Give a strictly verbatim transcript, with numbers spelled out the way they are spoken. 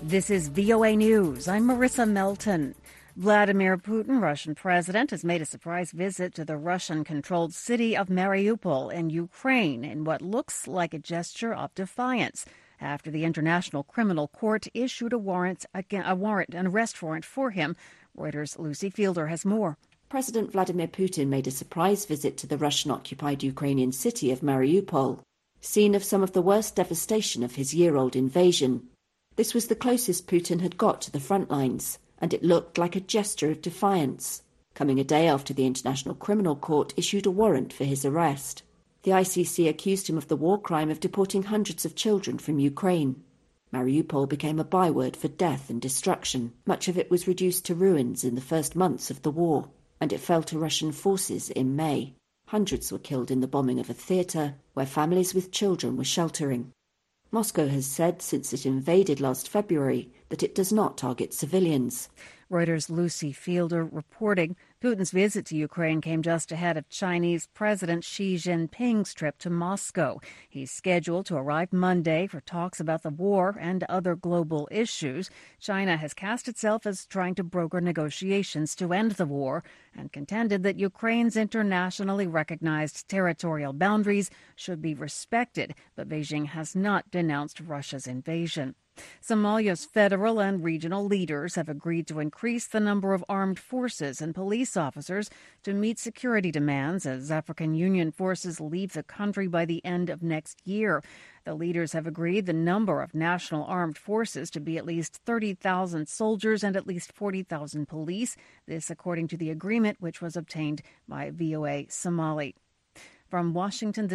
This is V O A News. I'm Marissa Melton. Vladimir Putin, Russian president, has made a surprise visit to the Russian-controlled city of Mariupol in Ukraine in what looks like a gesture of defiance after the International Criminal Court issued a warrant, a warrant, an arrest warrant for him. Reuters' Lucy Fielder has more. President Vladimir Putin made a surprise visit to the Russian-occupied Ukrainian city of Mariupol, scene of some of the worst devastation of his year-old invasion. This was the closest Putin had got to the front lines, and it looked like a gesture of defiance, coming a day after the International Criminal Court issued a warrant for his arrest. The I C C accused him of the war crime of deporting hundreds of children from Ukraine. Mariupol became a byword for death and destruction. Much of it was reduced to ruins in the first months of the war, and it fell to Russian forces in May. Hundreds were killed in the bombing of a theatre where families with children were sheltering. Moscow has said since it invaded last February that it does not target civilians. Reuters' Lucy Fielder reporting. Putin's visit to Ukraine came just ahead of Chinese President Xi Jinping's trip to Moscow. He's scheduled to arrive Monday for talks about the war and other global issues. China has cast itself as trying to broker negotiations to end the war and contended that Ukraine's internationally recognized territorial boundaries should be respected, but Beijing has not denounced Russia's invasion. Somalia's federal and regional leaders have agreed to increase the number of armed forces and police officers to meet security demands as African Union forces leave the country by the end of next year. The leaders have agreed the number of national armed forces to be at least thirty thousand soldiers and at least forty thousand police. This according to the agreement, which was obtained by V O A Somali. From Washington,